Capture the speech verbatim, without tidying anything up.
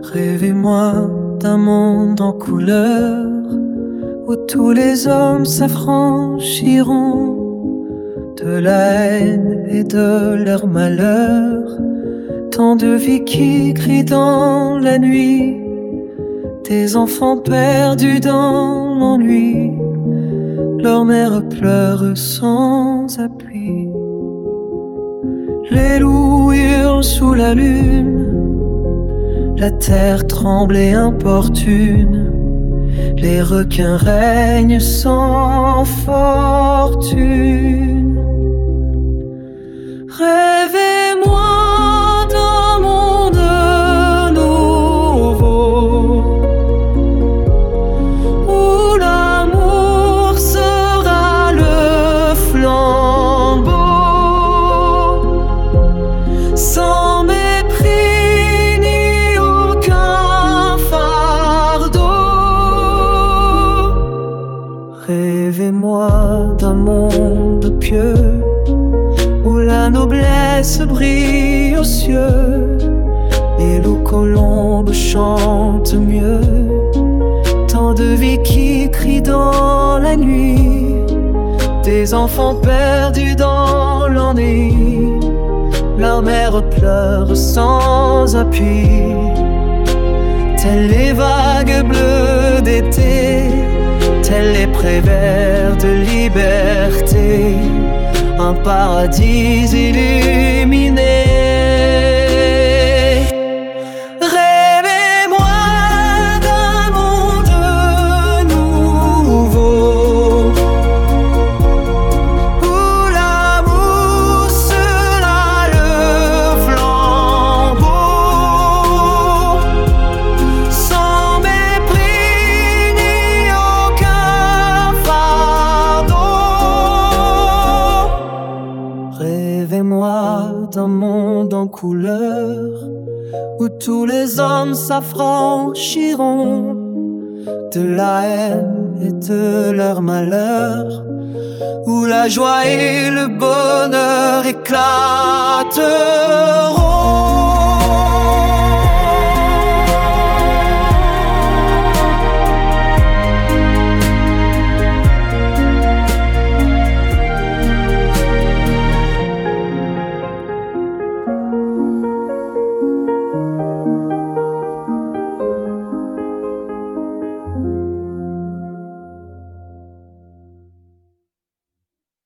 Rêvez-moi d'un monde en couleur où tous les hommes s'affranchiront de la haine et de leur malheur. Tant de vies qui crient dans la nuit, des enfants perdus dans l'ennui, leur mère pleure sans appui. Les loups hurlent sous la lune, la terre tremble et importune, les requins règnent sans fortune. Rêvez-moi d'un monde nouveau où l'amour sera le flambeau, sans mépris ni aucun fardeau. Rêvez-moi d'un monde pieux où la noblesse brille aux cieux et l'eau colombe chante mieux. Tant de vies qui crient dans la nuit, des enfants perdus dans l'ennui, leur mère pleure sans appui. Telles les vagues bleues d'été, tels les prés verts de liberté, un paradis illuminé. Rêvez-moi d'un monde nouveau où l'amour sera le flambeau, sans mépris ni aucun fardeau. Rêvez-moi d'un monde en couleur où tous les hommes s'affranchiront de la haine et de leur malheur, où la joie et le bonheur éclateront.